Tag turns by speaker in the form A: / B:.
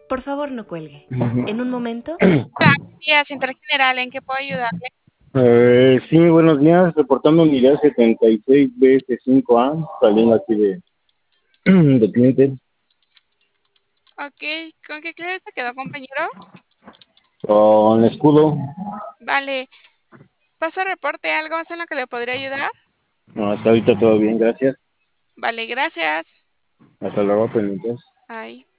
A: Por favor, no cuelgue.
B: Ujú.
A: En un momento.
C: Buenos días, Intergeneral, ¿en qué puedo ayudarle?
B: Sí, buenos días, reportando unidad 76BS5A, saliendo aquí de cliente,
C: Ok, ¿con qué clase se quedó, compañero?
B: con escudo.
C: Vale, paso reporte, ¿algo más en lo que le podría ayudar?
B: No, hasta ahorita todo bien, gracias.
C: Vale, gracias.
B: Hasta luego, pendientes.
C: Bye.